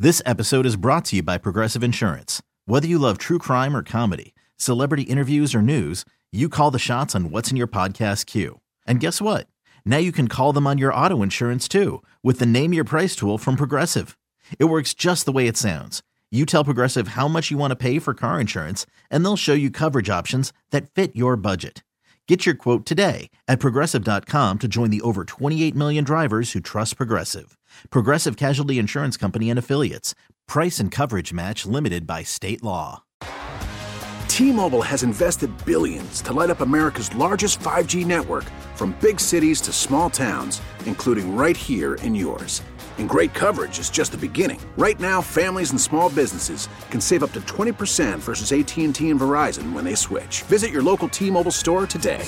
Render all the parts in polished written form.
This episode is brought to you by Progressive Insurance. Whether you love true crime or comedy, celebrity interviews or news, you call the shots on what's in your podcast queue. And guess what? Now you can call them on your auto insurance too with the Name Your Price tool from Progressive. It works just the way it sounds. You tell Progressive how much you want to pay for car insurance, and they'll show you coverage options that fit your budget. Get your quote today at Progressive.com to join the over 28 million drivers who trust Progressive. Progressive Casualty Insurance Company and Affiliates. Price and coverage match limited by state law. T-Mobile has invested billions to light up America's largest 5G network, from big cities to small towns, including right here in yours. And great coverage is just the beginning. Right now, families and small businesses can save up to 20% versus AT&T and Verizon when they switch. Visit your local T-Mobile store today.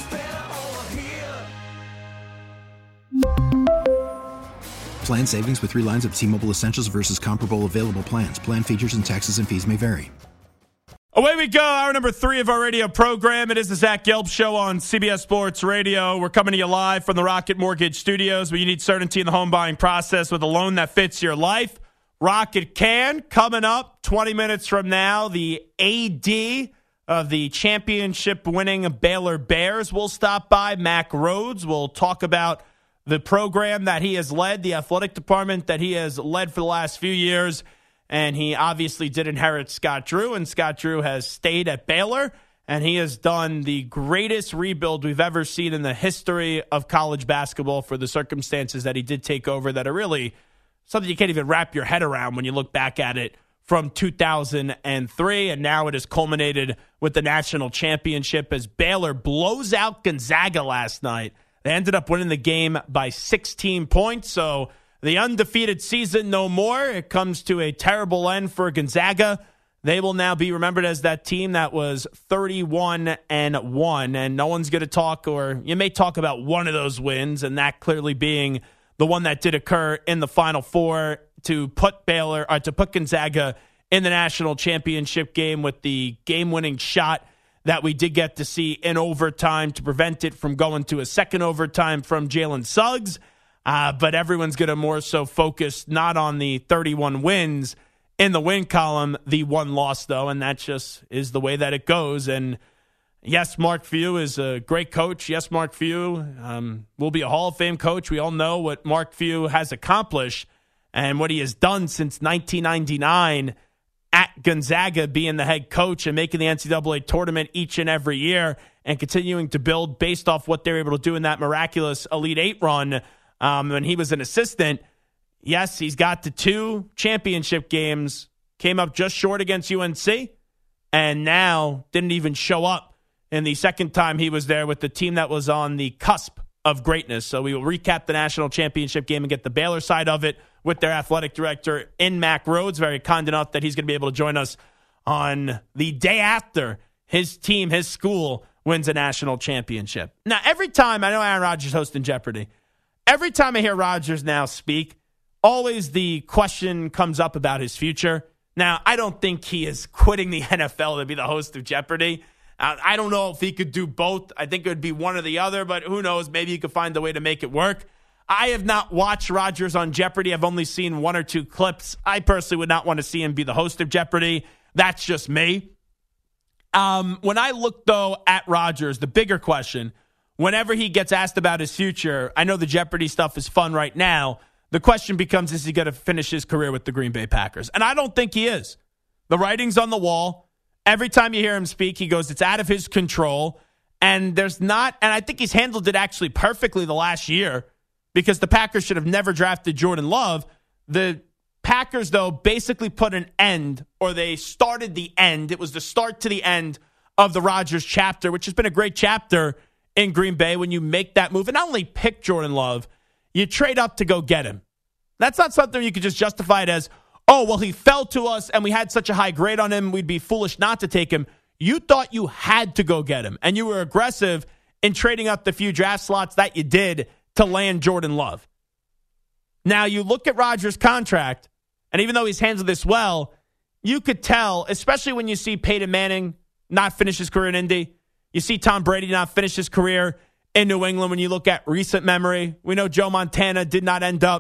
Plan savings with 3 lines of T-Mobile Essentials versus comparable available plans. Plan features and taxes and fees may vary. Away we go. Hour number 3 of our radio program. It is the Zach Gelb Show on CBS Sports Radio. We're coming to you live from the Rocket Mortgage Studios, where you need certainty in the home buying process with a loan that fits your life. Rocket can. Coming up 20 minutes from now, the AD of the championship-winning Baylor Bears will stop by. Mack Rhoades will talk about the program that he has led, the athletic department that he has led for the last few years. And he obviously did inherit Scott Drew, and Scott Drew has stayed at Baylor, and he has done the greatest rebuild we've ever seen in the history of college basketball for the circumstances that he did take over that are really something you can't even wrap your head around when you look back at it from 2003. And now it has culminated with the national championship as Baylor blows out Gonzaga last night. They ended up winning the game by 16 points, so the undefeated season no more. It comes to a terrible end for Gonzaga. They will now be remembered as that team that was 31-1, and no one's going to talk, or you may talk about one of those wins, and that clearly being the one that did occur in the Final Four to put Gonzaga in the national championship game with the game-winning shot that we did get to see in overtime to prevent it from going to a second overtime from Jalen Suggs. But everyone's going to more so focus not on the 31 wins in the win column, the one loss, though, and that just is the way that it goes. And, yes, Mark Few is a great coach. Yes, Mark Few will be a Hall of Fame coach. We all know what Mark Few has accomplished and what he has done since 1999 at Gonzaga, being the head coach and making the NCAA tournament each and every year and continuing to build based off what they're able to do in that miraculous Elite Eight run. When he was an assistant. Yes, he's got to 2 championship games, came up just short against UNC, and now didn't even show up in the second time he was there with the team that was on the cusp of greatness. So we will recap the national championship game and get the Baylor side of it with their athletic director in Mack Rhoades, very kind enough that he's going to be able to join us on the day after his team, his school, wins a national championship. Now, every time, I know Aaron Rodgers hosting Jeopardy, every time I hear Rodgers now speak, always the question comes up about his future. Now, I don't think he is quitting the NFL to be the host of Jeopardy. I don't know if he could do both. I think it would be one or the other, but who knows? Maybe he could find a way to make it work. I have not watched Rodgers on Jeopardy. I've only seen 1 or 2 clips. I personally would not want to see him be the host of Jeopardy. That's just me. When I look, though, at Rodgers, the bigger question, whenever he gets asked about his future, I know the Jeopardy stuff is fun right now. The question becomes, is he going to finish his career with the Green Bay Packers? And I don't think he is. The writing's on the wall. Every time you hear him speak, he goes, it's out of his control. And there's not, and I think he's handled it actually perfectly the last year because the Packers should have never drafted Jordan Love. The Packers, though, basically put an end, or they started the end. It was the start to the end of the Rodgers chapter, which has been a great chapter in Green Bay when you make that move and not only pick Jordan Love, you trade up to go get him. That's not something you could just justify it as, oh, well, he fell to us and we had such a high grade on him, we'd be foolish not to take him. You thought you had to go get him, and you were aggressive in trading up the few draft slots that you did to land Jordan Love. Now, you look at Rodgers' contract, and even though he's handled this well, you could tell, especially when you see Peyton Manning not finish his career in Indy, you see Tom Brady not finish his career in New England. When you look at recent memory, we know Joe Montana did not end up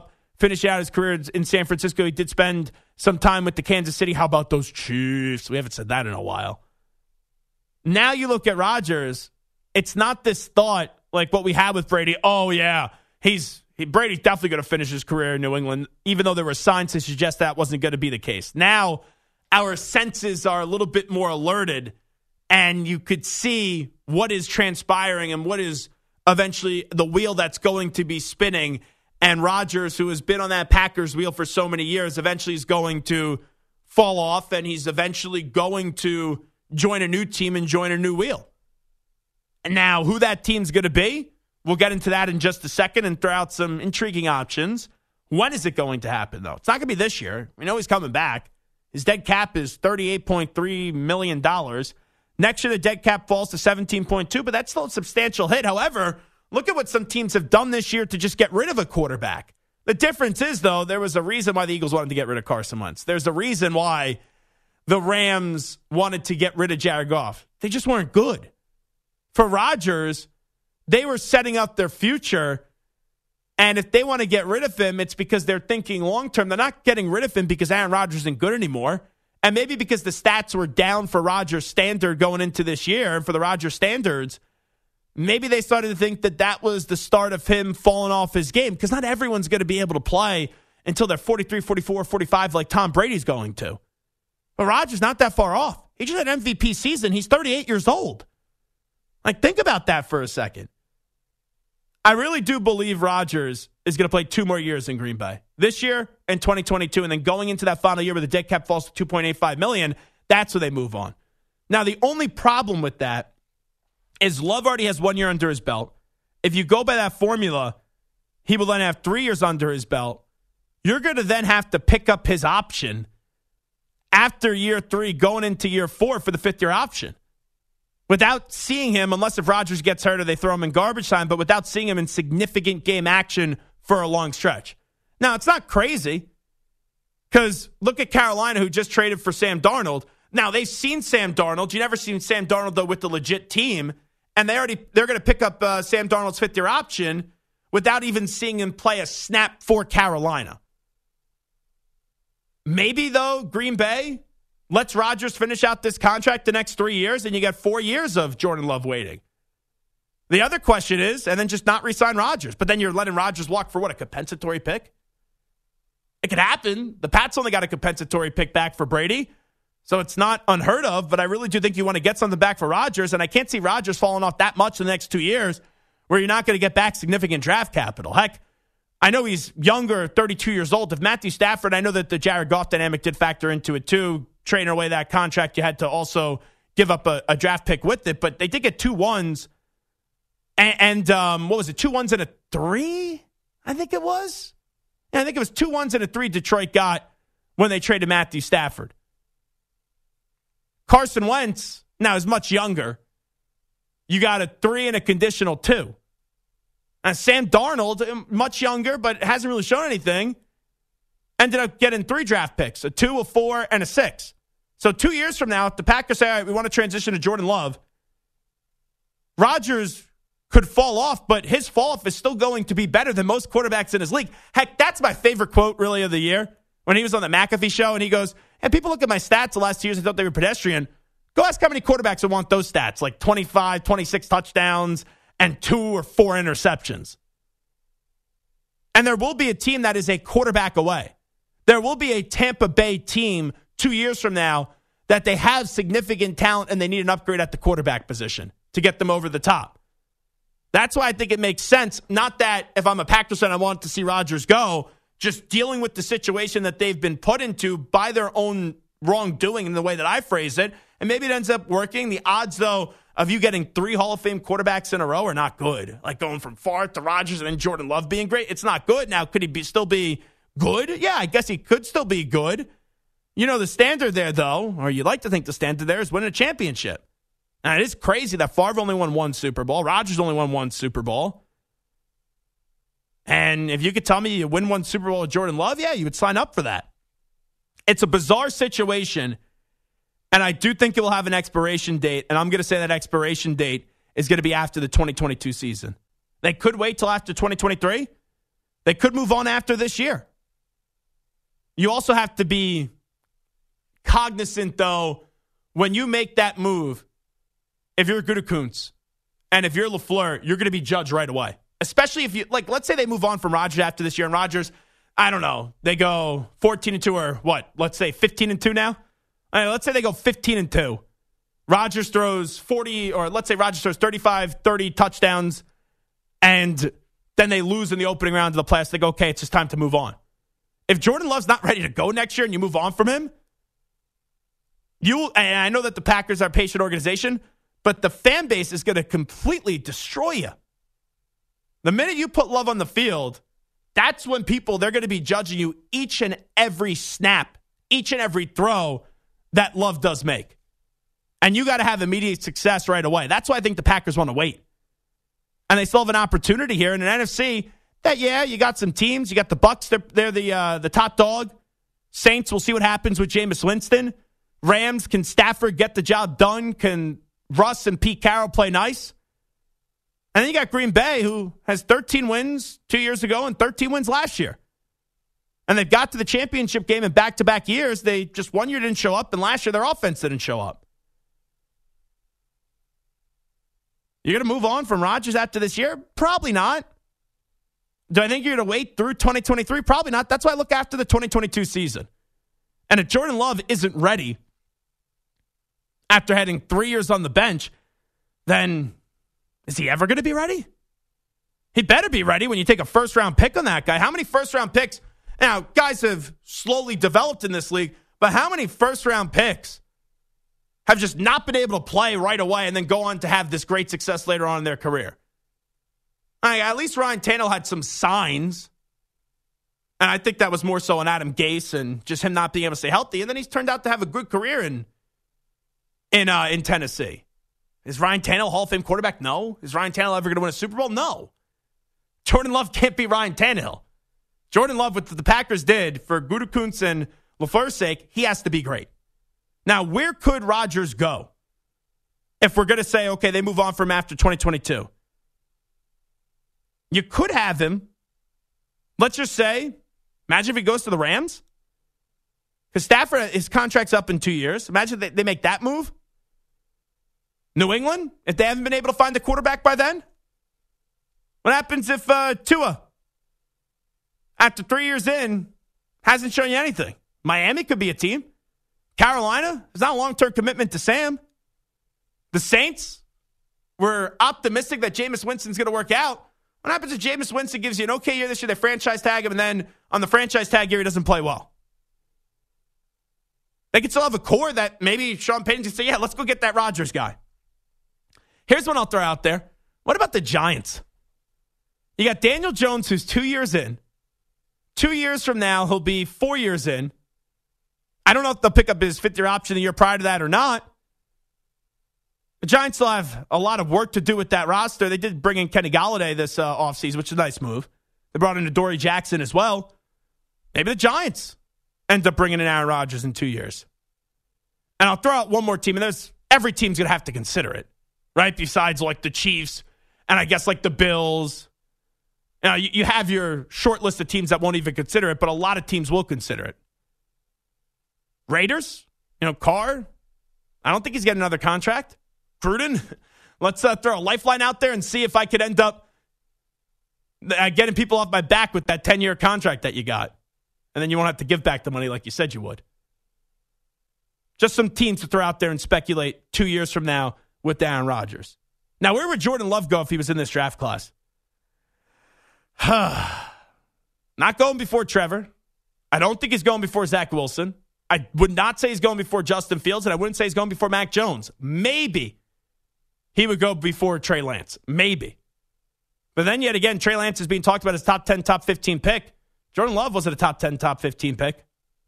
finishing out his career in San Francisco. He did spend some time with the Kansas City. How about those Chiefs? We haven't said that in a while. Now you look at Rodgers, it's not this thought like what we had with Brady. Oh, yeah, Brady's definitely going to finish his career in New England, even though there were signs to suggest that wasn't going to be the case. Now our senses are a little bit more alerted, and you could see what is transpiring and what is eventually the wheel that's going to be spinning. And Rodgers, who has been on that Packers wheel for so many years, eventually is going to fall off, and he's eventually going to join a new team and join a new wheel. And now who that team's going to be, we'll get into that in just a second and throw out some intriguing options. When is it going to happen, though? It's not going to be this year. We know he's coming back. His dead cap is $38.3 million. Next year, the dead cap falls to $17.2, but that's still a substantial hit. However, look at what some teams have done this year to just get rid of a quarterback. The difference is, though, there was a reason why the Eagles wanted to get rid of Carson Wentz. There's a reason why the Rams wanted to get rid of Jared Goff. They just weren't good. For Rodgers, they were setting up their future, and if they want to get rid of him, it's because they're thinking long-term. They're not getting rid of him because Aaron Rodgers isn't good anymore, and maybe because the stats were down for Rodgers' standard going into this year, and for the Rodgers standards, maybe they started to think that that was the start of him falling off his game, because not everyone's going to be able to play until they're 43, 44, 45 like Tom Brady's going to. But Rodgers not that far off. He just had an MVP season. He's 38 years old. Like, think about that for a second. I really do believe Rodgers is going to play 2 more years in Green Bay. This year and 2022, and then going into that final year where the dead cap falls to $2.85 million, that's where they move on. Now, the only problem with that is Love already has 1 year under his belt. If you go by that formula, he will then have 3 years under his belt. You're going to then have to pick up his option after year 3, going into year 4 for the 5th-year option. Without seeing him, unless if Rodgers gets hurt or they throw him in garbage time, but without seeing him in significant game action for a long stretch. Now, it's not crazy, because look at Carolina, who just traded for Sam Darnold. Now, they've seen Sam Darnold. You never seen Sam Darnold, though, with the legit team, and they're going to pick up Sam Darnold's 5th-year option without even seeing him play a snap for Carolina. Maybe, though, Green Bay lets Rodgers finish out this contract the next 3 years, and you get 4 years of Jordan Love waiting. The other question is, and then just not re-sign Rodgers, but then you're letting Rodgers walk for what, a compensatory pick? It could happen. The Pats only got a compensatory pick back for Brady, so it's not unheard of, but I really do think you want to get something back for Rodgers, and I can't see Rodgers falling off that much in the next 2 years where you're not going to get back significant draft capital. Heck, I know he's younger, 32 years old. If Matthew Stafford, I know that the Jared Goff dynamic did factor into it too. Trading away that contract, you had to also give up a draft pick with it, but they did get 2 1s. And what was it, 2 1s and a 3? I think it was. Yeah, I think it was 2 1s and a 3 Detroit got when they traded Matthew Stafford. Carson Wentz, now, is much younger. You got a 3 and a conditional 2. And Sam Darnold, much younger, but hasn't really shown anything, ended up getting 3 draft picks, a 2, a 4, and a 6. So 2 years from now, if the Packers say, all right, we want to transition to Jordan Love, Rodgers could fall off, but his fall off is still going to be better than most quarterbacks in his league. Heck, that's my favorite quote, really, of the year, when he was on the McAfee show, and he goes, and people look at my stats the last 2 years and thought they were pedestrian. Go ask how many quarterbacks would want those stats, like 25, 26 touchdowns, and 2 or 4 interceptions. And there will be a team that is a quarterback away. There will be a Tampa Bay team 2 years from now that they have significant talent and they need an upgrade at the quarterback position to get them over the top. That's why I think it makes sense. Not that if I'm a Packers fan, I want to see Rodgers go, just dealing with the situation that they've been put into by their own wrongdoing in the way that I phrase it. And maybe it ends up working. The odds, though, of you getting 3 Hall of Fame quarterbacks in a row are not good. Like going from Favre to Rodgers and then Jordan Love being great, it's not good. Now, could he still be good? Yeah, I guess he could still be good. You know, the standard there, though, or you'd like to think the standard there is winning a championship. Now, it is crazy that Favre only won 1 Super Bowl. Rodgers only won 1 Super Bowl. And if you could tell me you win 1 Super Bowl with Jordan Love, yeah, you would sign up for that. It's a bizarre situation, and I do think it will have an expiration date, and I'm going to say that expiration date is going to be after the 2022 season. They could wait till after 2023. They could move on after this year. You also have to be cognizant, though, when you make that move, if you're Gutekunst and if you're LaFleur, you're going to be judged right away. Especially if you, like, let's say they move on from Rodgers after this year, and Rodgers, I don't know, they go 14-2 or what? Let's say 15-2 now? Let's say they go 15-2. Rodgers throws 40, or let's say Rodgers throws 35, 30 touchdowns, and then they lose in the opening round of the playoffs. They go, okay, it's just time to move on. If Jordan Love's not ready to go next year and you move on from him, and I know that the Packers are a patient organization, but the fan base is going to completely destroy you. The minute you put Love on the field, that's when they're going to be judging you each and every snap, each and every throw that Love does make. And you got to have immediate success right away. That's why I think the Packers want to wait. And they still have an opportunity here in an NFC that, you got some teams. You got the Bucs, they're the top dog. Saints, we'll see what happens with Jameis Winston. Rams, can Stafford get the job done? Can Russ and Pete Carroll play nice? And then you got Green Bay, who has 13 wins 2 years ago and 13 wins last year. And they've got to the championship game in back-to-back years. They just 1 year didn't show up, and last year their offense didn't show up. You're going to move on from Rodgers after this year? Probably not. Do I think you're going to wait through 2023? Probably not. That's why I look after the 2022 season. And if Jordan Love isn't ready after having 3 years on the bench, then is he ever going to be ready? He better be ready when you take a first-round pick on that guy. How many first-round picks? Now, guys have slowly developed in this league, but how many first-round picks have just not been able to play right away and then go on to have this great success later on in their career? At least Ryan Tannehill had some signs, and I think that was more so on Adam Gase and just him not being able to stay healthy, and then he's turned out to have a good career in Tennessee. Is Ryan Tannehill Hall of Fame quarterback? No. Is Ryan Tannehill ever going to win a Super Bowl? No. Jordan Love can't be Ryan Tannehill. Jordan Love, what the Packers did for Gutekunst and LaFleur's sake, he has to be great. Now, where could Rodgers go if we're going to say, okay, they move on from after 2022? You could have him, let's just say, imagine if he goes to the Rams. Because Stafford, his contract's up in 2 years. Imagine they make that move. New England, if they haven't been able to find a quarterback by then? What happens if Tua, after 3 years in, hasn't shown you anything? Miami could be a team. Carolina is not a long-term commitment to Sam. The Saints, we're optimistic that Jameis Winston's going to work out. What happens if Jameis Winston gives you an okay year this year, they franchise tag him, and then on the franchise tag year, he doesn't play well? They could still have a core that maybe Sean Payton can say, yeah, let's go get that Rodgers guy. Here's one I'll throw out there. What about the Giants? You got Daniel Jones, who's 2 years in. 2 years from now, he'll be 4 years in. I don't know if they'll pick up his fifth-year option the year prior to that or not. The Giants still have a lot of work to do with that roster. They did bring in Kenny Golladay this offseason, which is a nice move. They brought in Adoree Jackson as well. Maybe the Giants end up bringing in Aaron Rodgers in 2 years. And I'll throw out one more team, and every team's going to have to consider it, right? Besides, like, the Chiefs and I guess, like, the Bills. You have your short list of teams that won't even consider it, but a lot of teams will consider it. Raiders, Carr, I don't think he's getting another contract. Gruden, let's throw a lifeline out there and see if I could end up getting people off my back with that 10-year contract that you got. And then you won't have to give back the money like you said you would. Just some teams to throw out there and speculate 2 years from now with Aaron Rodgers. Now, where would Jordan Love go if he was in this draft class? Not going before Trevor. I don't think he's going before Zach Wilson. I would not say he's going before Justin Fields, and I wouldn't say he's going before Mac Jones. Maybe he would go before Trey Lance. Maybe. But then yet again, Trey Lance is being talked about as top 10, top 15 pick. Jordan Love wasn't a top 10, top 15 pick.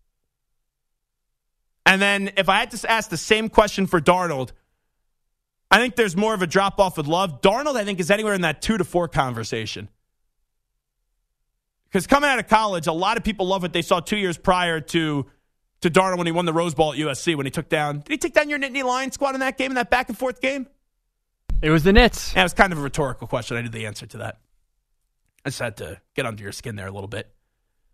And then if I had to ask the same question for Darnold, I think there's more of a drop-off with Love. Darnold, I think, is anywhere in that 2 to 4 conversation. Because coming out of college, a lot of people love what they saw 2 years prior to Darnold when he won the Rose Bowl at USC, when he took down... Did he take down your Nittany Lions squad in that game, in that back-and-forth game? It was the Nits. Yeah, it was kind of a rhetorical question. I knew the answer to that. I just had to get under your skin there a little bit.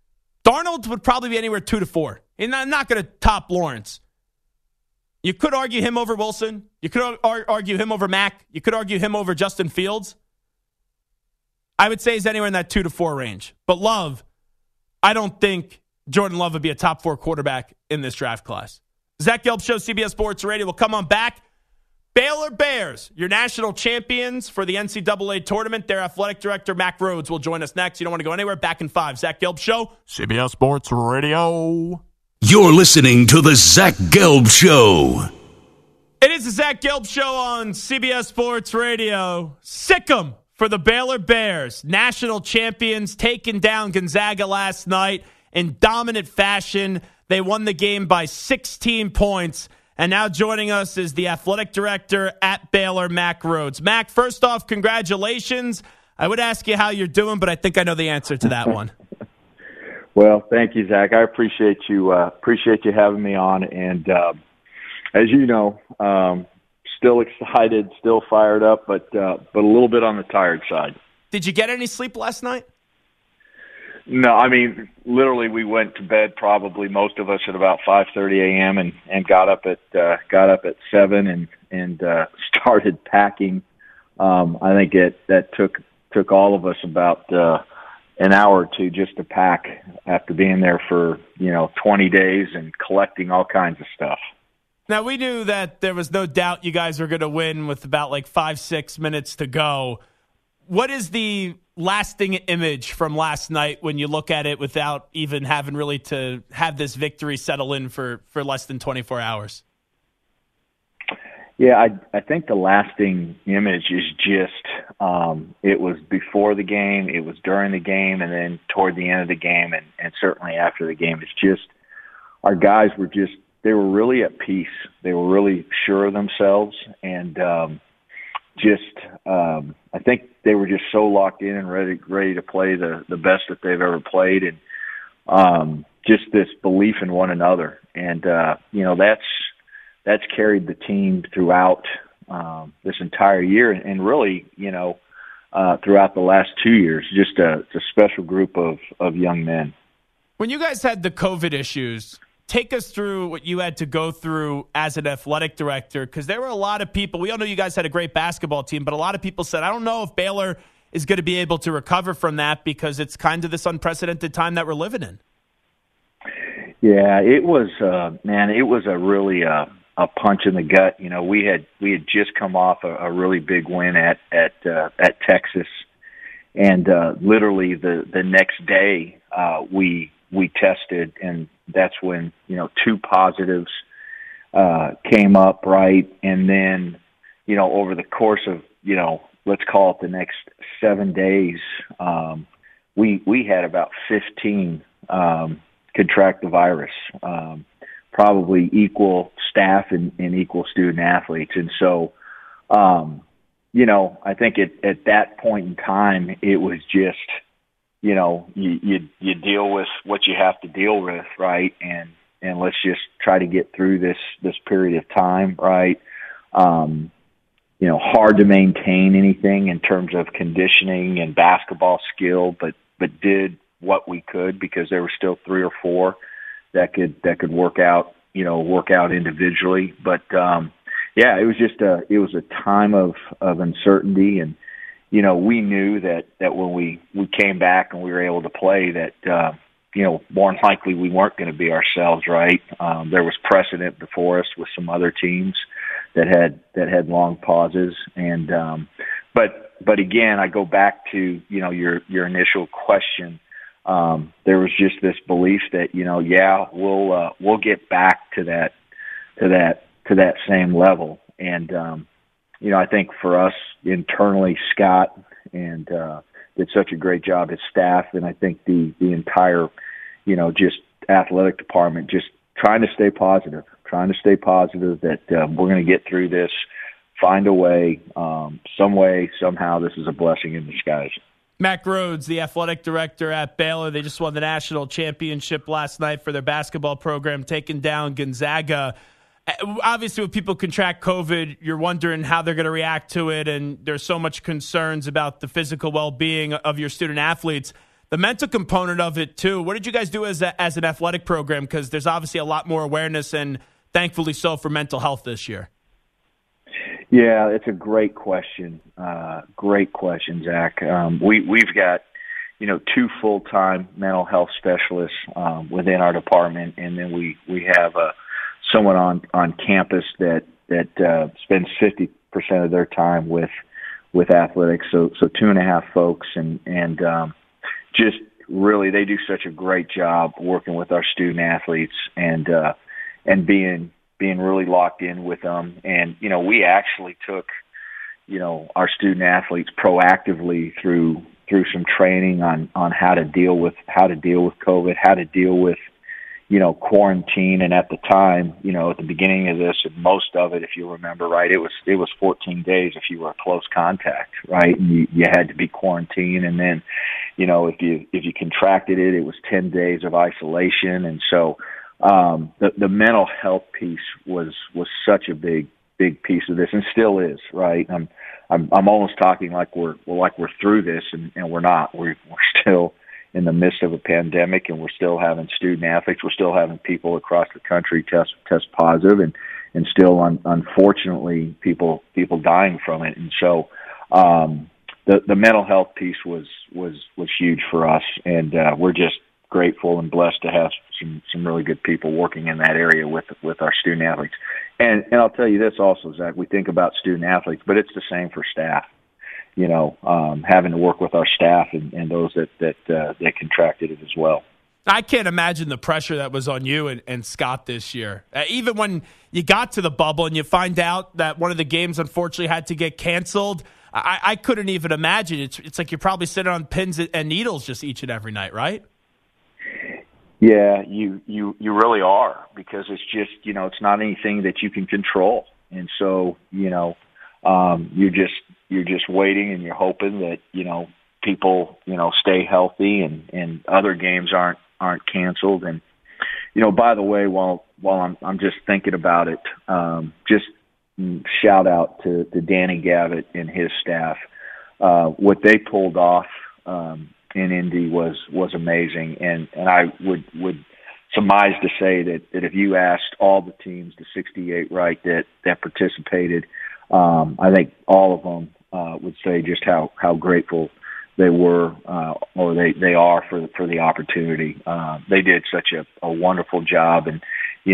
Darnold would probably be anywhere 2 to 4. And I'm not going to top Lawrence. You could argue him over Wilson. You could argue him over Mac. You could argue him over Justin Fields. I would say he's anywhere in that 2 to 4 range. But Love, I don't think Jordan Love would be a top 4 quarterback in this draft class. Zach Gelb Show, CBS Sports Radio. We'll come on back. Baylor Bears, your national champions for the NCAA tournament. Their athletic director, Mack Rhoades, will join us next. You don't want to go anywhere. Back in 5. Zach Gelb Show, CBS Sports Radio. You're listening to the Zach Gelb Show. It is the Zach Gelb Show on CBS Sports Radio. Sick 'em for the Baylor Bears. National champions taking down Gonzaga last night in dominant fashion. They won the game by 16 points. And now joining us is the athletic director at Baylor, Mack Rhoades. Mack, first off, congratulations. I would ask you how you're doing, but I think I know the answer to that one. Well, thank you, Zach. I appreciate you having me on. And as you know, still excited, still fired up, but a little bit on the tired side. Did you get any sleep last night? No, I mean, literally, we went to bed probably most of us at about 5:30 a.m. and got up at 7 and started packing. I think that took all of us about an hour or two just to pack after being there for 20 days and collecting all kinds of stuff. Now, we knew that there was no doubt you guys were going to win with about 5-6 minutes to go. What is the lasting image from last night when you look at it without even having really to have this victory settle in for less than 24 hours? Yeah, I think the lasting image is just it was before the game, it was during the game, and then toward the end of the game, and certainly after the game. It's just our guys were they were really at peace. They were really sure of themselves, and I think they were just so locked in and ready to play the best that they've ever played, and just this belief in one another. And that's carried the team throughout this entire year, and really throughout the last 2 years. Just a special group of young men. When you guys had the COVID issues, take us through what you had to go through as an athletic director, because there were a lot of people. We all know you guys had a great basketball team, but a lot of people said, I don't know if Baylor is going to be able to recover from that because it's kind of this unprecedented time that we're living in. Yeah, it was, it was a really a punch in the gut. We had just come off a really big win at Texas, and literally the next day we tested, and that's when 2 positives came up, right? And then over the course of let's call it the next 7 days, we had about 15 contract the virus, probably equal staff and equal student athletes. And so, I think at that point in time, it was just, you deal with what you have to deal with, right? And let's just try to get through this period of time, right? Hard to maintain anything in terms of conditioning and basketball skill, but did what we could because there were still 3 or 4 that could work out individually. But it was just it was a time of uncertainty, and we knew that when we came back and we were able to play that more than likely we weren't going to be ourselves, right? There was precedent before us with some other teams that had long pauses, and but again, I go back to your initial question. There was just this belief that we'll get back to that same level, and I think for us internally, Scott and did such a great job, his staff, and I think the entire just athletic department just trying to stay positive that we're going to get through this, find a way, somehow this is a blessing in disguise. Mack Rhoades, the athletic director at Baylor, they just won the national championship last night for their basketball program, taking down Gonzaga. Obviously, when people contract COVID, you're wondering how they're going to react to it, and there's so much concerns about the physical well-being of your student athletes. the mental component of it too. What did you guys do as an athletic program? Because there's obviously a lot more awareness, and thankfully so, for mental health this year. Yeah, it's a great question. Great question, Zach. We've got, 2 full-time mental health specialists within our department, and then we have someone on campus that spends 50% of their time with athletics. So 2.5 folks, and just really they do such a great job working with our student athletes and being really locked in with them. And, we actually took, our student athletes proactively through some training on how to deal with COVID, how to deal with, quarantine. And at the time, at the beginning of this, and most of it, if you remember, right, it was 14 days if you were a close contact, right? And you had to be quarantined. And then, if you contracted it, it was 10 days of isolation. And so, the mental health piece was such a big piece of this, and still is, right? I'm almost talking like we're through this, and we're not. We're still in the midst of a pandemic, and we're still having student athletes. We're still having people across the country test positive, and still unfortunately people dying from it. And so the mental health piece was huge for us, and we're just grateful and blessed to have some really good people working in that area with our student athletes. And I'll tell you this also, Zach, we think about student athletes, but it's the same for staff. Having to work with our staff and those that contracted it as well. I can't imagine the pressure that was on you and Scott this year. Even when you got to the bubble and you find out that one of the games unfortunately had to get canceled, I couldn't even imagine. It's like you're probably sitting on pins and needles just each and every night, right? Yeah, you really are, because it's just, it's not anything that you can control. And so, you're just waiting and you're hoping that, people, stay healthy and other games aren't canceled. And, by the way, while I'm just thinking about it, just shout out to Danny Gavitt and his staff. What they pulled off, in Indy was amazing. And I would surmise to say that if you asked all the teams, the 68, right, that participated, I think all of them would say just how grateful they were or they are for the opportunity. They did such a wonderful job, and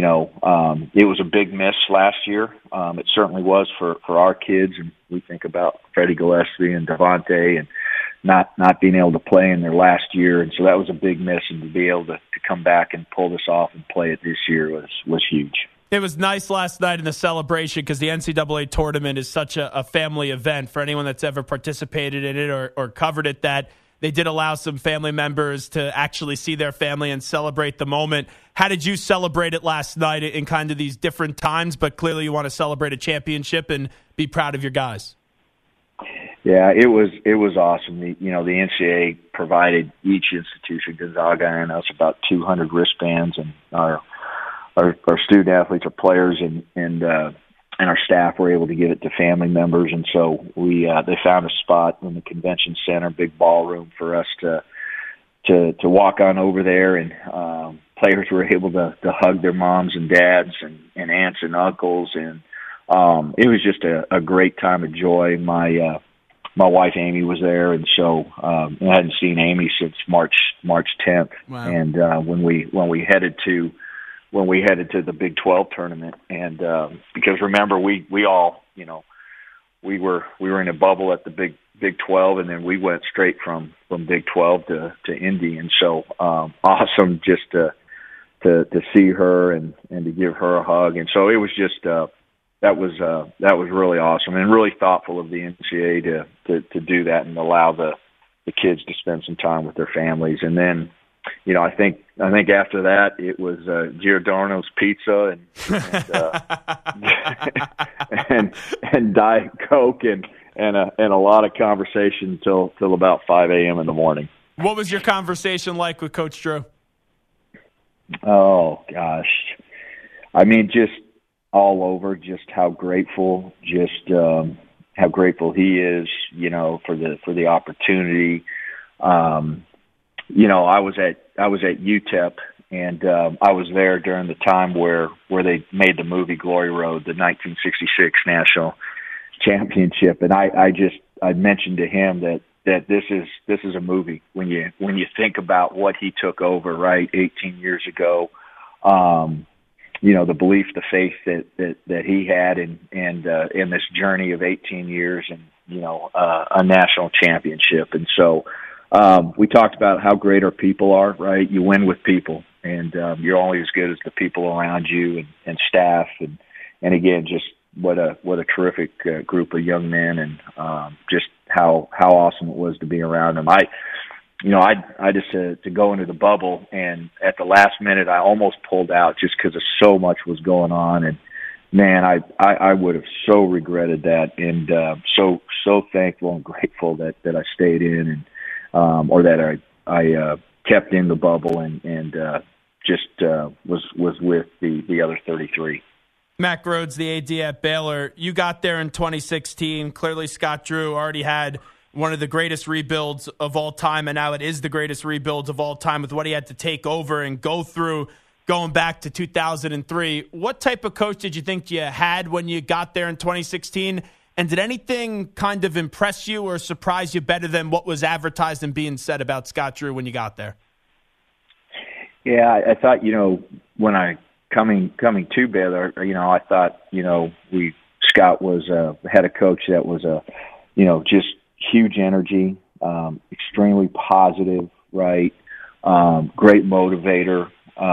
it was a big miss last year. It certainly was for our kids, and we think about Freddie Gillespie and Devontae and not being able to play in their last year, and so that was a big miss. And to be able to come back and pull this off and play it this year was huge. It was nice last night in the celebration because the NCAA tournament is such a family event for anyone that's ever participated in it or covered it, that they did allow some family members to actually see their family and celebrate the moment. How did you celebrate it last night in kind of these different times, but clearly you want to celebrate a championship and be proud of your guys? Yeah, it was awesome. The NCAA provided each institution, Gonzaga and us, about 200 wristbands, and our student athletes, our players, and our staff were able to give it to family members. And so they found a spot in the convention center, big ballroom, for us to walk on over there, and players were able to hug their moms and dads and aunts and uncles, and it was just a great time of joy. My wife Amy was there, and so I hadn't seen Amy since March 10th. Wow. And when we headed to the Big 12 tournament, and because remember we all we were in a bubble at the Big 12, and then we went straight from Big 12 to Indy, and so awesome just to see her and to give her a hug. And so it was just that was really awesome and really thoughtful of the NCAA to do that and allow the kids to spend some time with their families. And then, I think after that it was Giordano's pizza and Diet Coke and a lot of conversation till about 5 a.m. in the morning. What was your conversation like with Coach Drew? Oh gosh, I mean, just all over, just how grateful he is, for the opportunity. I was at UTEP, and I was there during the time where they made the movie Glory Road, the 1966 national championship, and I mentioned to him that this is a movie when you think about what he took over, right, 18 years ago. The belief, the faith that he had in this journey of 18 years and a national championship. And so we talked about how great our people are, right? You win with people, and you're only as good as the people around you and staff, and again, just what a terrific group of young men, and just how awesome it was to be around them. I just to go into the bubble, and at the last minute I almost pulled out just because of so much was going on, and man, I would have so regretted that, and so thankful and grateful that I stayed in, and or that I kept in the bubble and just was with the other 33. Mack Rhoades, the AD at Baylor, you got there in 2016. Clearly, Scott Drew already had one of the greatest rebuilds of all time, and now it is the greatest rebuild of all time with what he had to take over and go through going back to 2003. What type of coach did you think you had when you got there in 2016? And did anything kind of impress you or surprise you better than what was advertised and being said about Scott Drew when you got there? Yeah, I thought, when I coming to Baylor, I thought, Scott had a coach that was just huge energy, extremely positive, right? Great motivator,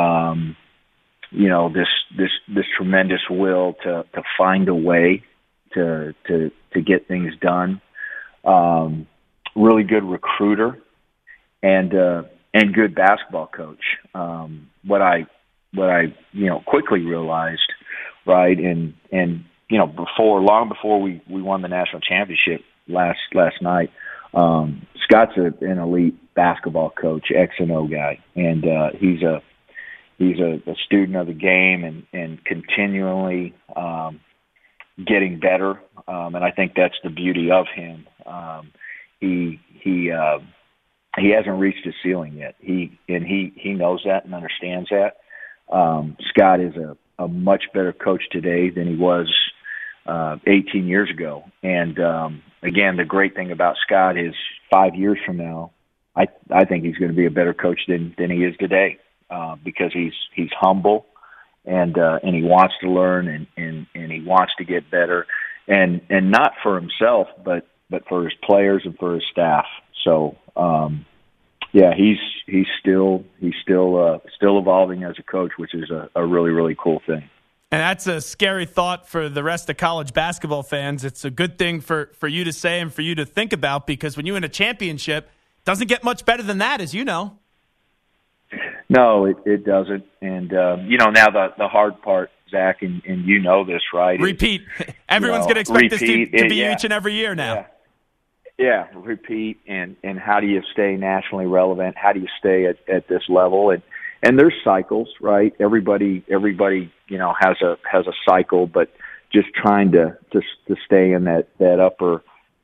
this tremendous will to find a way to get things done. Really good recruiter and good basketball coach. What I quickly realized, right, and long before we won the national championship last night, Scott's an elite basketball coach, X and O guy, and he's a student of the game and continually getting better, and I think that's the beauty of him. He hasn't reached his ceiling yet. He knows that and understands that. Scott is a much better coach today than he was 18 years ago. And again, the great thing about Scott is 5 years from now, I think he's going to be a better coach than he is today, because he's humble and he wants to learn and he wants to get better, and not for himself, but for his players and for his staff. So yeah, he's still evolving as a coach, which is a really, really cool thing. And that's a scary thought for the rest of college basketball fans. It's a good thing for you to say and for you to think about, because when you win a championship, it doesn't get much better than that, as you know. No, it doesn't. And, now the hard part, Zach, and you know this, right? Repeat. Everyone's going to expect this to be each and every year now. Yeah, repeat. And how do you stay nationally relevant? How do you stay at this level? And there's cycles, right? Everybody, has a cycle, but just trying to stay in that upper,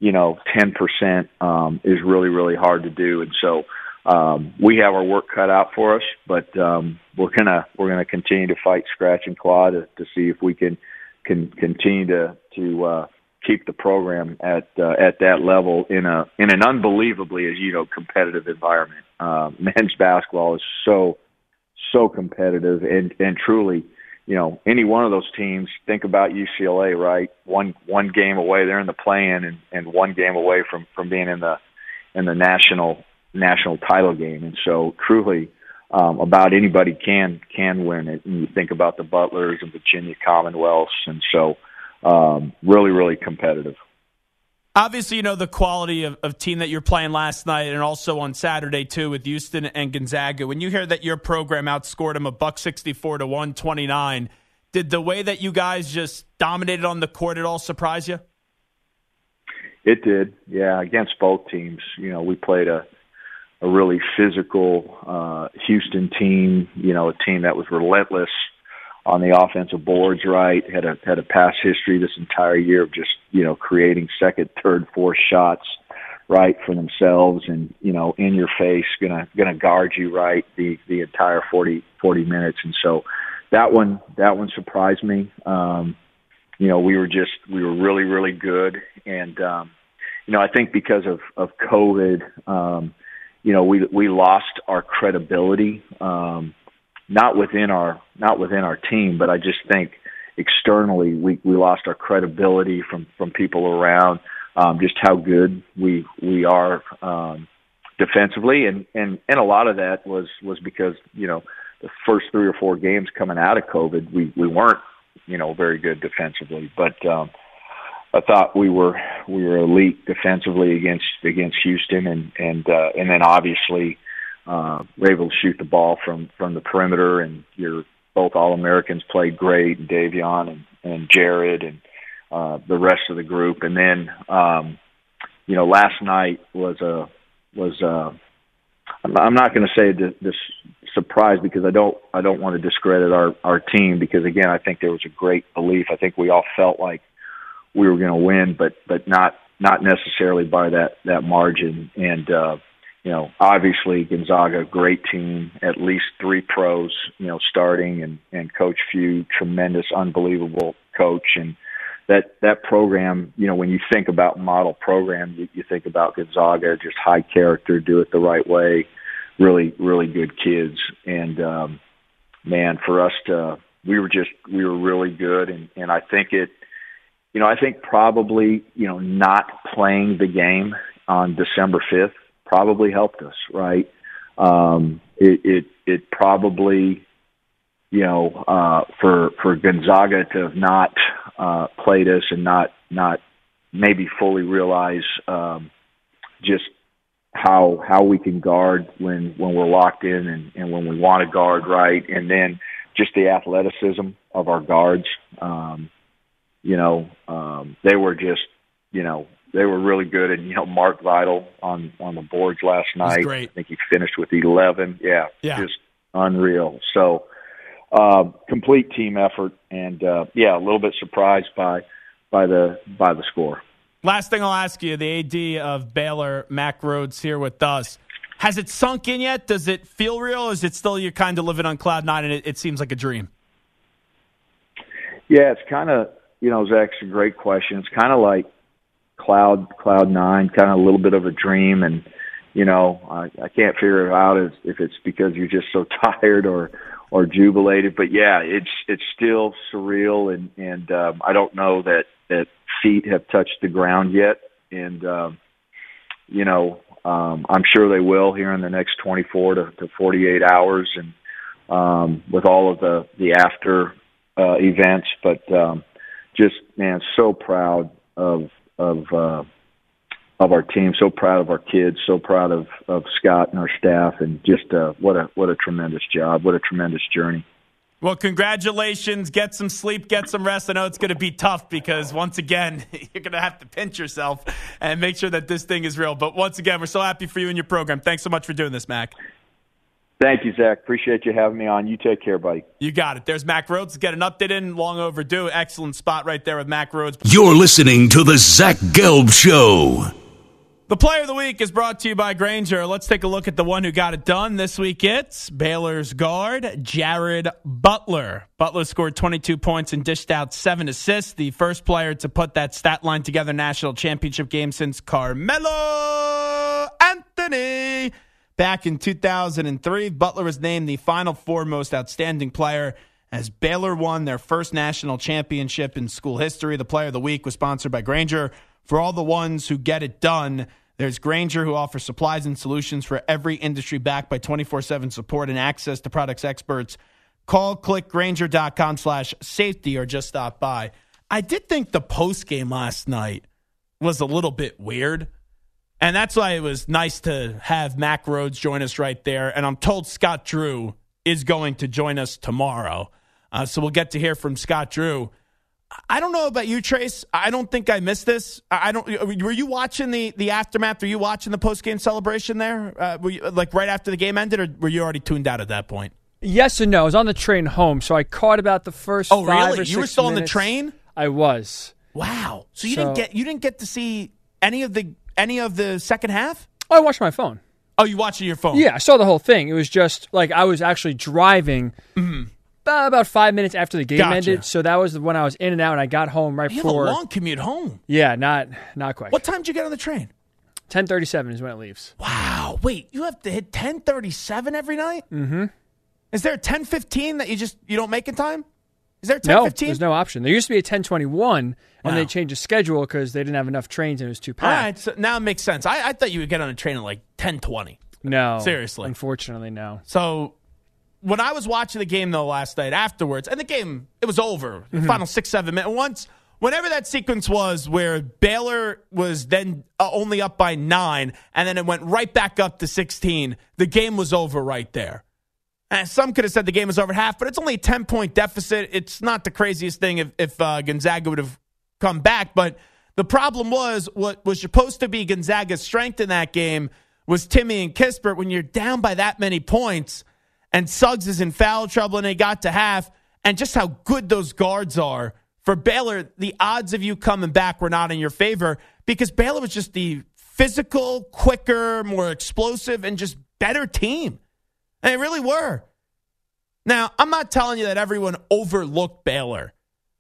10%, is really, really hard to do. And so, we have our work cut out for us, but, we're gonna continue to fight scratch and claw to see if we can continue to keep the program at that level in an unbelievably, as you know, competitive environment. Men's basketball is so competitive and truly, any one of those teams, think about UCLA, right? One game away, they're in the play-in, and one game away from being in the national title game. And so truly, about anybody can win it. And you think about the Butlers and Virginia Commonwealths. And so, really, really competitive. Obviously, the quality of team that you're playing last night and also on Saturday, too, with Houston and Gonzaga. When you hear that your program outscored them 164 to 129, did the way that you guys just dominated on the court at all surprise you? It did, yeah, against both teams. We played a really physical Houston team, a team that was relentless on the offensive boards, right? Had a past history this entire year of just, creating second, third, fourth shots, right for themselves, and in your face, gonna guard you right the entire 40 minutes. And so that one surprised me. We were really, really good, and I think because of COVID, we lost our credibility, not within our team, but I just think externally we lost our credibility from people around, just how good we are defensively, and a lot of that was because the first 3 or 4 games coming out of COVID, we weren't very good defensively, but I thought we were elite defensively against Houston, and then obviously we're able to shoot the ball from the perimeter, and your both All-Americans played great, and Davion and Jared and the rest of the group. And then last night was I'm not going to say this surprise, because I don't want to discredit our team, because again, I think there was a great belief. I think we all felt like we were going to win, but not necessarily by that margin. And obviously Gonzaga, great team, at least 3 pros, starting, and Coach Few, tremendous, unbelievable coach. And that program, when you think about model program, you think about Gonzaga, just high character, do it the right way, really, really good kids. And man, for us we were really good. And I think I think probably, not playing the game on December 5th probably helped us, right? It probably, for Gonzaga to have not played us and not maybe fully realize just how we can guard when we're locked in and when we want to guard right, and then just the athleticism of our guards. They were just, they were really good. And, Mark Vital on the boards last night, I think he finished with 11. Yeah. Just unreal. So, complete team effort, and, a little bit surprised by the score. Last thing I'll ask you, the AD of Baylor, Mack Rhoades, here with us. Has it sunk in yet? Does it feel real? Or is it still you're kind of living on cloud 9 and it seems like a dream? Yeah, it's kind of, Zach, it's a great question. It's kind of like cloud 9, kind of a little bit of a dream. And, I can't figure it out if it's because you're just so tired or jubilated. But yeah, it's still surreal. And I don't know that feet have touched the ground yet. And, I'm sure they will here in the next 24 to 48 hours, and with all of the after events. But just, man, so proud of our team, so proud of our kids, so proud of Scott and our staff, and just what a tremendous job, what a tremendous journey. Well, congratulations. Get some sleep, get some rest. I know it's going to be tough because, once again, you're going to have to pinch yourself and make sure that this thing is real. But once again, we're so happy for you and your program. Thanks so much for doing this, Mac. Thank you, Zach. Appreciate you having me on. You take care, buddy. You got it. There's Mack Rhoades. Get an update in. Long overdue. Excellent spot right there with Mack Rhoades. You're listening to The Zach Gelb Show. The Player of the Week is brought to you by Grainger. Let's take a look at the one who got it done this week. It's Baylor's guard, Jared Butler. Butler scored 22 points and dished out 7 assists. The first player to put that stat line together national championship game since Carmelo Anthony. Back in 2003, Butler was named the Final Four most outstanding player as Baylor won their first national championship in school history. The Player of the Week was sponsored by Grainger. For all the ones who get it done, there's Grainger, who offers supplies and solutions for every industry, backed by 24/7 support and access to products experts. Call, click Grainger.com/safety, or just stop by. I did think the postgame last night was a little bit weird, and that's why it was nice to have Mack Rhoades join us right there. And I'm told Scott Drew is going to join us tomorrow, so we'll get to hear from Scott Drew. I don't know about you, Trace. I don't think I missed this. Were you watching the aftermath? Were you watching the postgame celebration there? Were you, like, right after the game ended, or were you already tuned out at that point? Yes and no. I was on the train home, so I caught about the first 5 or 6 minutes. Oh, really? You were still on the train? I was. Wow. So you didn't get to see any of the any of the second half? Oh, I watched my phone. Oh, you watched it on your phone? Yeah, I saw the whole thing. It was just like I was actually driving about 5 minutes after the game ended. So that was when I was in and out, and I got home right before. You have a long commute home. Yeah, not quick. What time did you get on the train? 10:37 is when it leaves. Wow. Wait, you have to hit 10:37 every night? Mm-hmm. Is there a 10:15 that you don't make in time? Is there a 10:15? No, there's no option. There used to be a 10:21, and they changed the schedule because they didn't have enough trains and it was too packed. All right, so now it makes sense. I thought you would get on a train at like 10:20. No. Seriously. Unfortunately, no. So when I was watching the game, though, last night afterwards, and the game, it was over, the final 6-7 minutes. Whenever that sequence was where Baylor was then only up by 9, and then it went right back up to 16, the game was over right there. And some could have said the game was over at half, but it's only a 10-point deficit. It's not the craziest thing if Gonzaga would have come back. But the problem was what was supposed to be Gonzaga's strength in that game was Timmy and Kispert. When you're down by that many points and Suggs is in foul trouble and they got to half, and just how good those guards are. For Baylor, the odds of you coming back were not in your favor because Baylor was just the physical, quicker, more explosive, and just better team. And they really were. Now, I'm not telling you that everyone overlooked Baylor.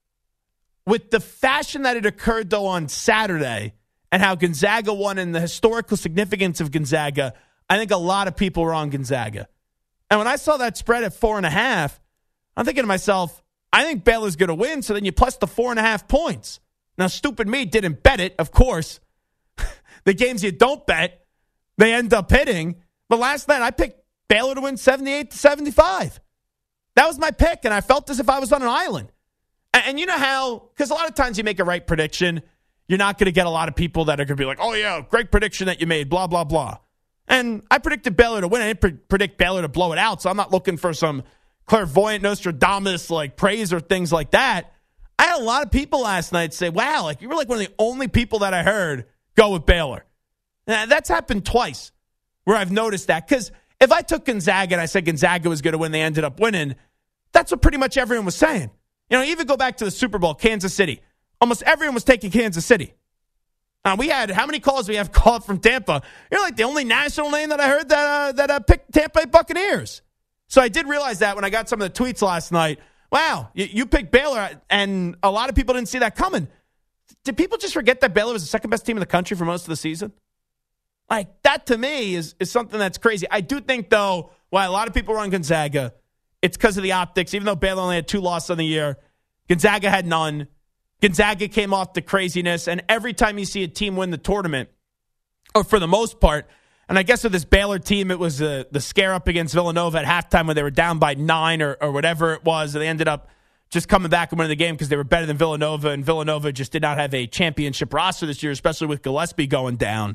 With the fashion that it occurred, though, on Saturday and how Gonzaga won and the historical significance of Gonzaga, I think a lot of people were on Gonzaga. And when I saw that spread at 4.5, I'm thinking to myself, I think Baylor's going to win, so then you plus the 4.5 points. Now, stupid me didn't bet it, of course. The games you don't bet, they end up hitting. But last night, I picked Baylor to win 78-75. That was my pick, and I felt as if I was on an island. And you know how, because a lot of times you make a right prediction, you're not going to get a lot of people that are going to be like, oh, yeah, great prediction that you made, blah, blah, blah. And I predicted Baylor to win. I didn't predict Baylor to blow it out, so I'm not looking for some clairvoyant Nostradamus like praise or things like that. I had a lot of people last night say, wow, like you were like one of the only people that I heard go with Baylor. Now, that's happened twice where I've noticed that. Because if I took Gonzaga and I said Gonzaga was going to win, they ended up winning, that's what pretty much everyone was saying. You know, even go back to the Super Bowl, Kansas City. Almost everyone was taking Kansas City. We had, how many calls we have called from Tampa? You're like the only national name that I heard that picked Tampa Bay Buccaneers. So I did realize that when I got some of the tweets last night. Wow, you picked Baylor, and a lot of people didn't see that coming. Did people just forget that Baylor was the second best team in the country for most of the season? Like, that to me is something that's crazy. I do think, though, why a lot of people were on Gonzaga, it's because of the optics. Even though Baylor only had 2 losses on the year, Gonzaga had none. Gonzaga came off the craziness, and every time you see a team win the tournament, or for the most part, and I guess with this Baylor team, it was the scare up against Villanova at halftime when they were down by 9 or whatever it was. And they ended up just coming back and winning the game because they were better than Villanova, and Villanova just did not have a championship roster this year, especially with Gillespie going down.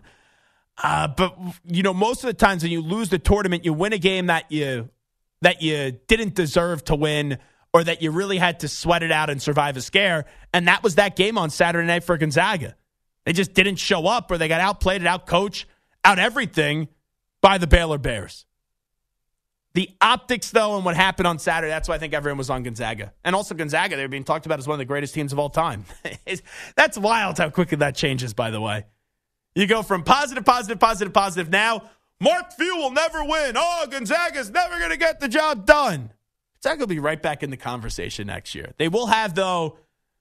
But, you know, most of the times when you lose the tournament, you win a game that you didn't deserve to win or that you really had to sweat it out and survive a scare. And that was that game on Saturday night for Gonzaga. They just didn't show up, or they got outplayed and outcoached, out everything by the Baylor Bears. The optics, though, and what happened on Saturday, that's why I think everyone was on Gonzaga. And also Gonzaga, they're being talked about as one of the greatest teams of all time. That's wild how quickly that changes, by the way. You go from positive. Now, Mark Few will never win. Oh, Gonzaga's never going to get the job done. Gonzaga will be right back in the conversation next year. They will have, though,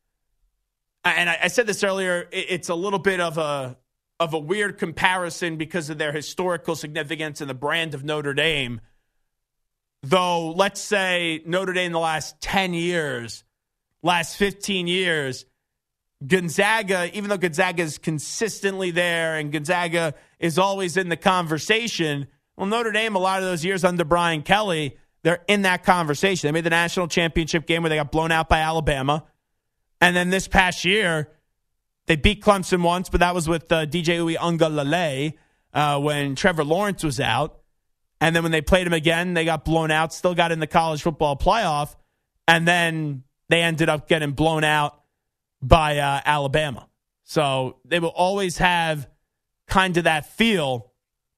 and I said this earlier, it's a little bit of a weird comparison because of their historical significance and the brand of Notre Dame. Though, let's say Notre Dame in the last 10 years, last 15 years, Gonzaga, even though Gonzaga is consistently there and Gonzaga is always in the conversation, well, Notre Dame, a lot of those years under Brian Kelly, they're in that conversation. They made the national championship game where they got blown out by Alabama. And then this past year, they beat Clemson once, but that was with DJ Uiagalelei when Trevor Lawrence was out. And then when they played him again, they got blown out, still got in the college football playoff, and then they ended up getting blown out by Alabama. So they will always have kind of that feel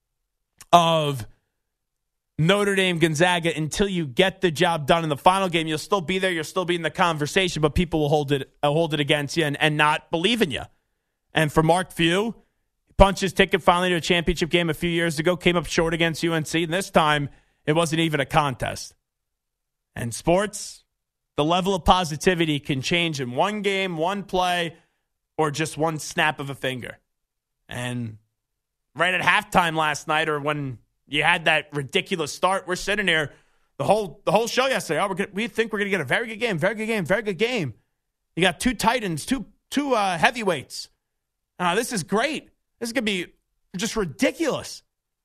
of Notre Dame, Gonzaga, until you get the job done in the final game. You'll still be there. You'll still be in the conversation, but people will hold it against you and not believe in you. And for Mark Few, punched his ticket finally to a championship game a few years ago, came up short against UNC, and this time it wasn't even a contest. And sports, the level of positivity can change in one game, one play, or just one snap of a finger. And right at halftime last night, or when you had that ridiculous start, we're sitting here the whole show yesterday. We think we're going to get a very good game, very good game, very good game. You got two titans, two heavyweights. This is great. This is going to be just ridiculous.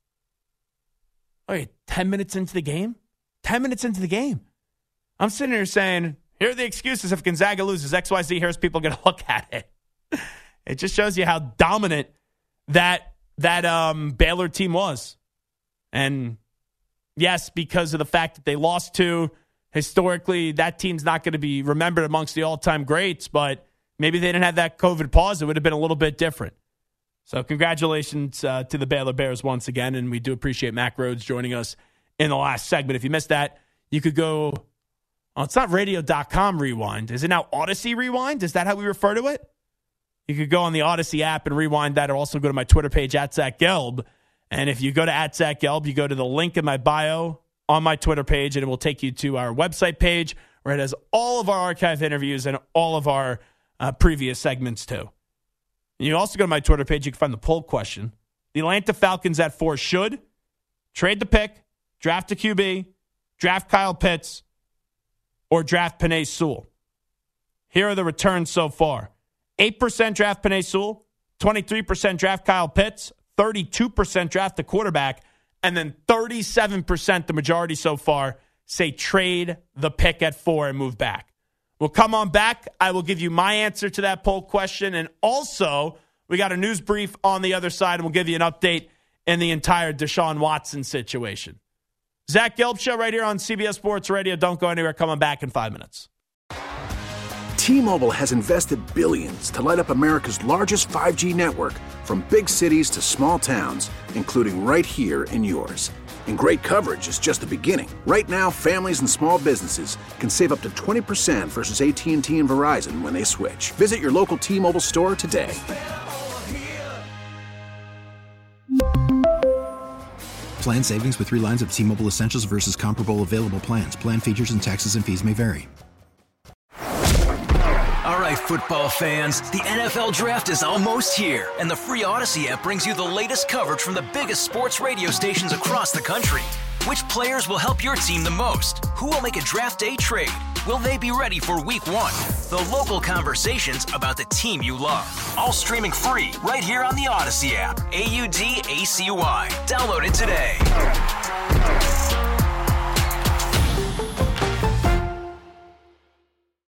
Wait, 10 minutes into the game? 10 minutes into the game. I'm sitting here saying, here are the excuses if Gonzaga loses XYZ. Here's people going to look at it. It just shows you how dominant that Baylor team was. And yes, because of the fact that they lost to, historically, that team's not going to be remembered amongst the all-time greats, but maybe they didn't have that COVID pause. It would have been a little bit different. So congratulations to the Baylor Bears once again, and we do appreciate Mac Rhodes joining us in the last segment. If you missed that, you could go, it's not radio.com rewind. Is it now Odyssey Rewind? Is that how we refer to it? You could go on the Odyssey app and rewind that, or also go to my Twitter page, @ZachGelb. And if you go to @ZachGelb, you go to the link in my bio on my Twitter page, and it will take you to our website page where it has all of our archive interviews and all of our previous segments too. And you also go to my Twitter page, you can find the poll question. The Atlanta Falcons at 4 should trade the pick, draft a QB, draft Kyle Pitts, or draft Penei Sewell. Here are the returns so far. 8% draft Penei Sewell, 23% draft Kyle Pitts, 32% draft the quarterback, and then 37%, the majority so far, say trade the pick at 4 and move back. We'll come on back. I will give you my answer to that poll question. And also, we got a news brief on the other side, and we'll give you an update in the entire Deshaun Watson situation. Zach Gelb Show right here on CBS Sports Radio. Don't go anywhere. Coming back in 5 minutes. T-Mobile has invested billions to light up America's largest 5G network, from big cities to small towns, including right here in yours. And great coverage is just the beginning. Right now, families and small businesses can save up to 20% versus AT&T and Verizon when they switch. Visit your local T-Mobile store today. Plan savings with 3 lines of T-Mobile Essentials versus comparable available plans. Plan features and taxes and fees may vary. All right, football fans, the NFL Draft is almost here, and the free Odyssey app brings you the latest coverage from the biggest sports radio stations across the country. Which players will help your team the most? Who will make a draft day trade? Will they be ready for Week 1? The local conversations about the team you love. All streaming free right here on the Odyssey app. AUDACY. Download it today.